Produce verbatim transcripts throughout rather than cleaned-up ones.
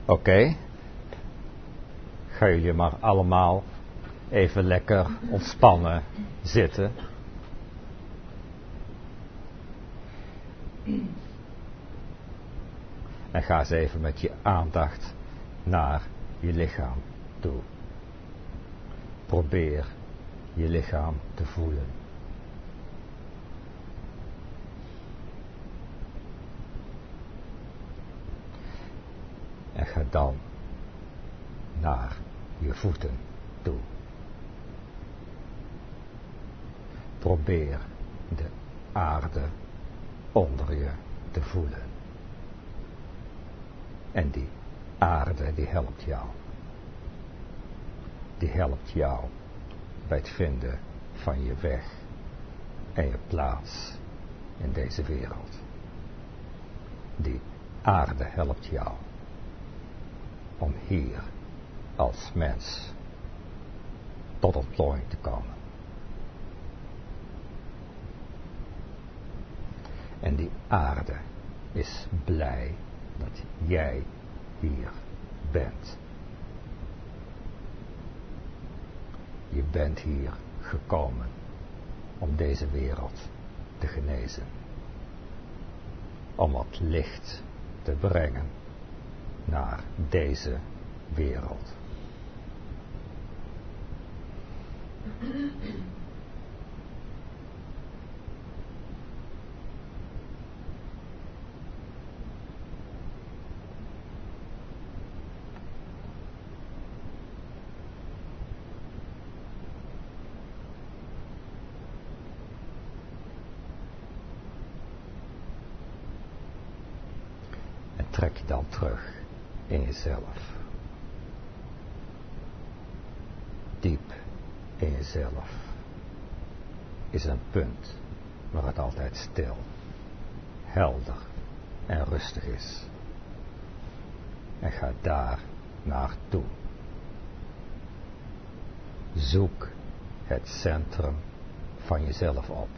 Oké. Okay. Gaan jullie maar allemaal even lekker ontspannen zitten. En ga eens even met je aandacht naar je lichaam toe. Probeer je lichaam te voelen. En ga dan naar je voeten toe. Probeer de aarde onder je te voelen. En die aarde die helpt jou. Die helpt jou bij het vinden van je weg en je plaats in deze wereld. Die aarde helpt jou om hier als mens tot ontplooiing te komen. En die aarde is blij dat jij hier bent. Je bent hier gekomen om deze wereld te genezen. Om wat licht te brengen naar deze wereld. Trek je dan terug in jezelf. Diep in jezelf is een punt waar het altijd stil, helder en rustig is. En ga daar naartoe. Zoek het centrum van jezelf op.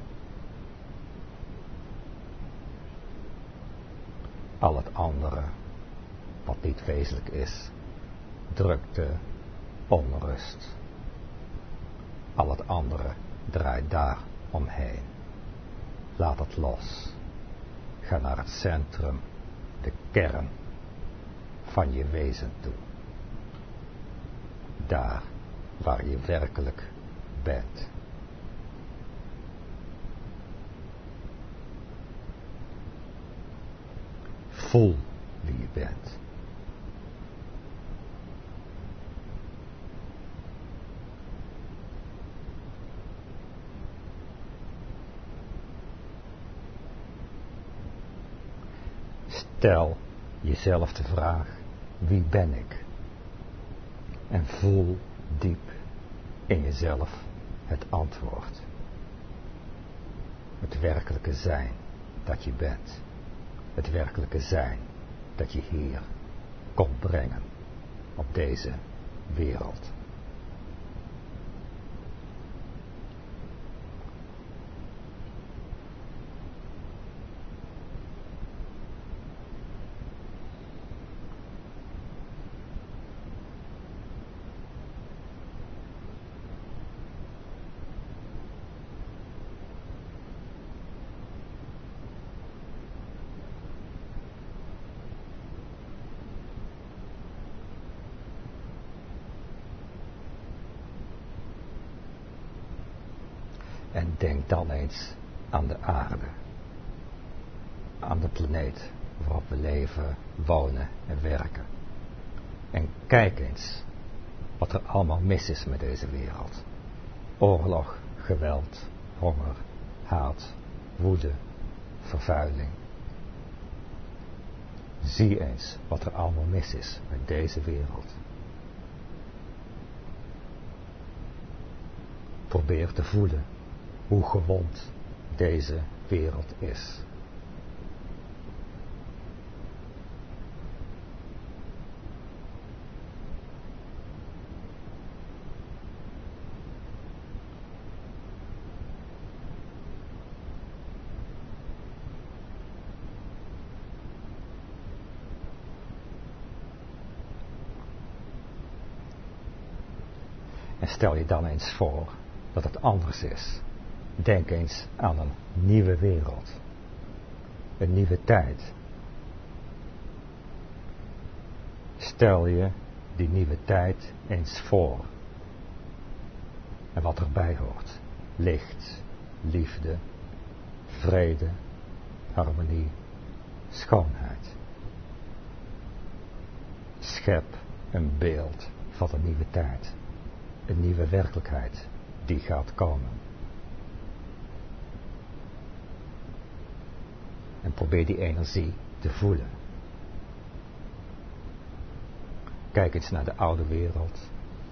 Al het andere, wat niet wezenlijk is, drukte, onrust. Al het andere draait daar omheen. Laat het los. Ga naar het centrum, de kern van je wezen toe. Daar waar je werkelijk bent. Voel wie je bent. Stel jezelf de vraag, wie ben ik? En voel diep in jezelf het antwoord. Het werkelijke zijn dat je bent. Het werkelijke zijn dat je hier komt brengen op deze wereld. En denk dan eens aan de aarde. Aan de planeet waarop we leven, wonen en werken. En kijk eens wat er allemaal mis is met deze wereld. Oorlog, geweld, honger, haat, woede, vervuiling. Zie eens wat er allemaal mis is met deze wereld. Probeer te voelen hoe gewond deze wereld is. En stel je dan eens voor dat het anders is. Denk eens aan een nieuwe wereld. Een nieuwe tijd. Stel je die nieuwe tijd eens voor. En wat erbij hoort. Licht, liefde, vrede, harmonie, schoonheid. Schep een beeld van een nieuwe tijd. Een nieuwe werkelijkheid die gaat komen. En probeer die energie te voelen. Kijk eens naar de oude wereld.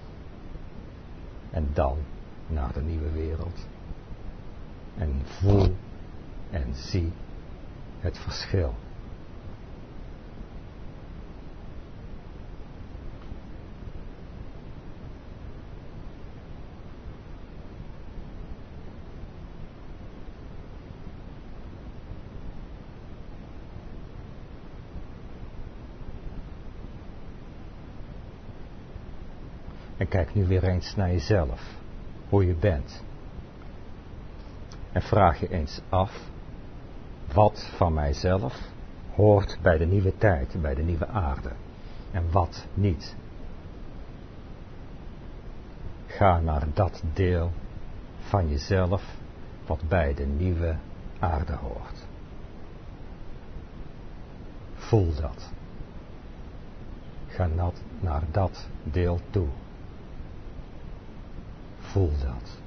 En dan naar de nieuwe wereld. En voel en zie het verschil. En kijk nu weer eens naar jezelf, hoe je bent. En vraag je eens af, wat van mijzelf hoort bij de nieuwe tijd, bij de nieuwe aarde, en wat niet. Ga naar dat deel van jezelf wat bij de nieuwe aarde hoort. Voel dat. Ga naar dat deel toe. Voel dat.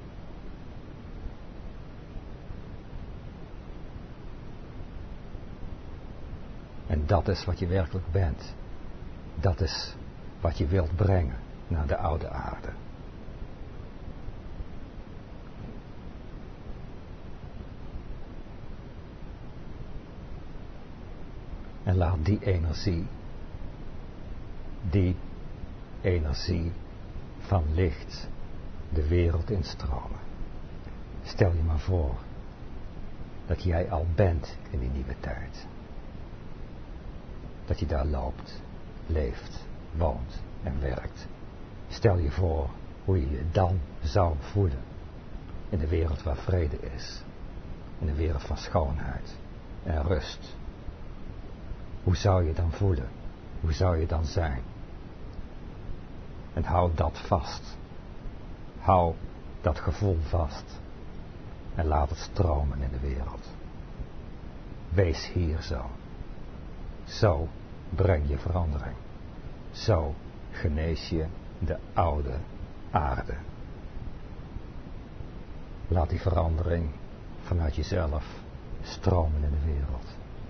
En dat is wat je werkelijk bent. Dat is wat je wilt brengen naar de oude aarde. En laat die energie, die energie van licht, de wereld instromen. Stel je maar voor dat jij al bent in die nieuwe tijd. Dat je daar loopt, leeft, woont en werkt. Stel je voor hoe je je dan zou voelen in de wereld waar vrede is. In de wereld van schoonheid en rust. Hoe zou je dan voelen? Hoe zou je dan zijn? En hou dat vast. Hou dat gevoel vast. En laat het stromen in de wereld. Wees hier zo. Zo breng je verandering. Zo genees je de oude aarde. Laat die verandering vanuit jezelf stromen in de wereld.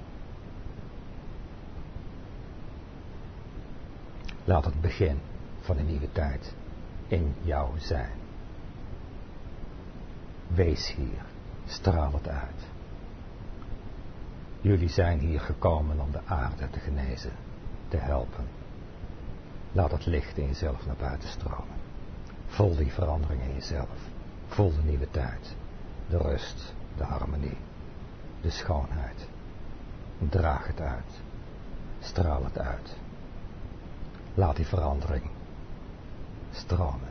Laat het begin van een nieuwe tijd in jou zijn. Wees hier, straal het uit. Jullie zijn hier gekomen om de aarde te genezen, te helpen. Laat het licht in jezelf naar buiten stromen. Voel die verandering in jezelf. Voel de nieuwe tijd, de rust, de harmonie, de schoonheid. En draag het uit, straal het uit. Laat die verandering stromen.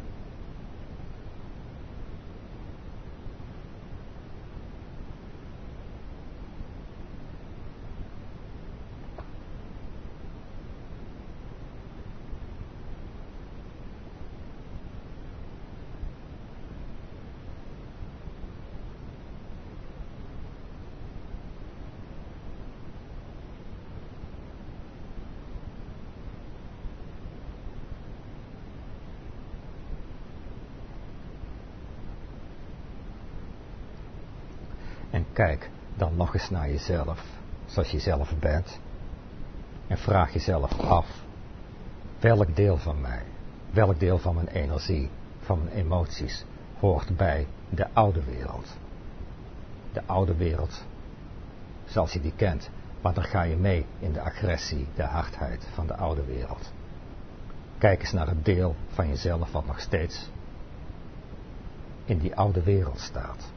En kijk dan nog eens naar jezelf, zoals je zelf bent. En vraag jezelf af, welk deel van mij, welk deel van mijn energie, van mijn emoties, hoort bij de oude wereld. De oude wereld, zoals je die kent, maar dan ga je mee in de agressie, de hardheid van de oude wereld. Kijk eens naar het deel van jezelf wat nog steeds in die oude wereld staat.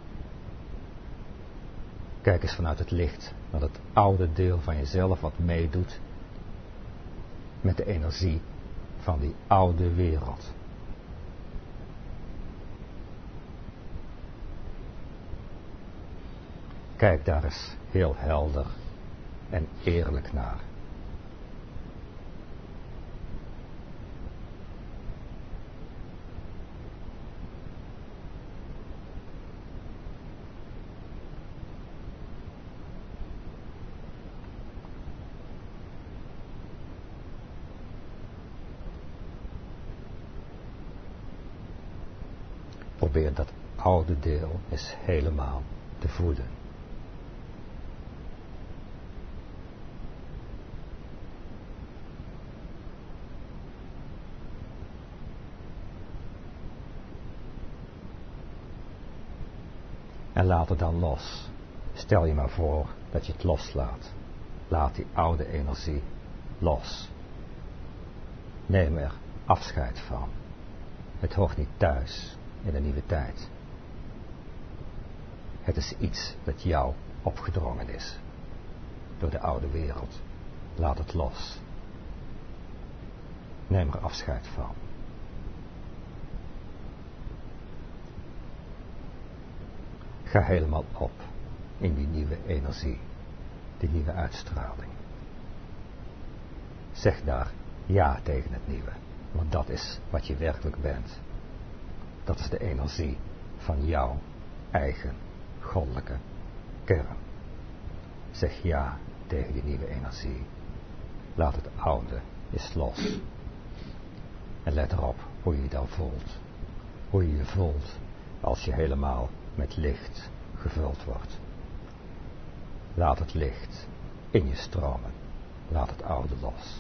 Kijk eens vanuit het licht naar het oude deel van jezelf wat meedoet met de energie van die oude wereld. Kijk daar eens heel helder en eerlijk naar. Probeer dat oude deel eens helemaal te voelen. En laat het dan los. Stel je maar voor dat je het loslaat. Laat die oude energie los. Neem er afscheid van. Het hoort niet thuis in de nieuwe tijd. Het is iets dat jou opgedrongen is. Door de oude wereld. Laat het los. Neem er afscheid van. Ga helemaal op in die nieuwe energie, die nieuwe uitstraling. Zeg daar ja tegen het nieuwe, want dat is wat je werkelijk bent. Dat is de energie van jouw eigen goddelijke kern. Zeg ja tegen die nieuwe energie. Laat het oude eens los. En let erop hoe je je dan voelt. Hoe je je voelt als je helemaal met licht gevuld wordt. Laat het licht in je stromen. Laat het oude los.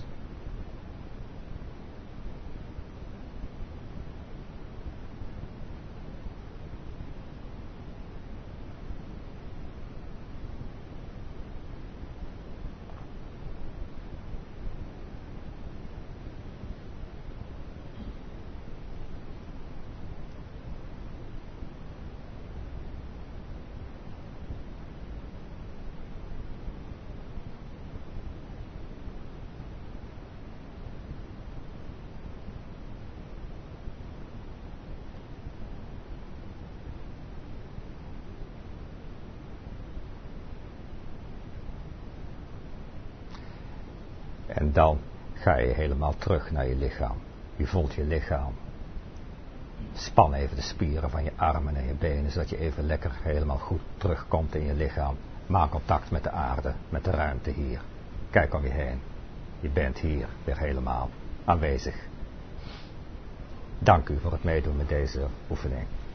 En dan ga je helemaal terug naar je lichaam. Je voelt je lichaam. Span even de spieren van je armen en je benen, zodat je even lekker helemaal goed terugkomt in je lichaam. Maak contact met de aarde, met de ruimte hier. Kijk om je heen. Je bent hier weer helemaal aanwezig. Dank u voor het meedoen met deze oefening.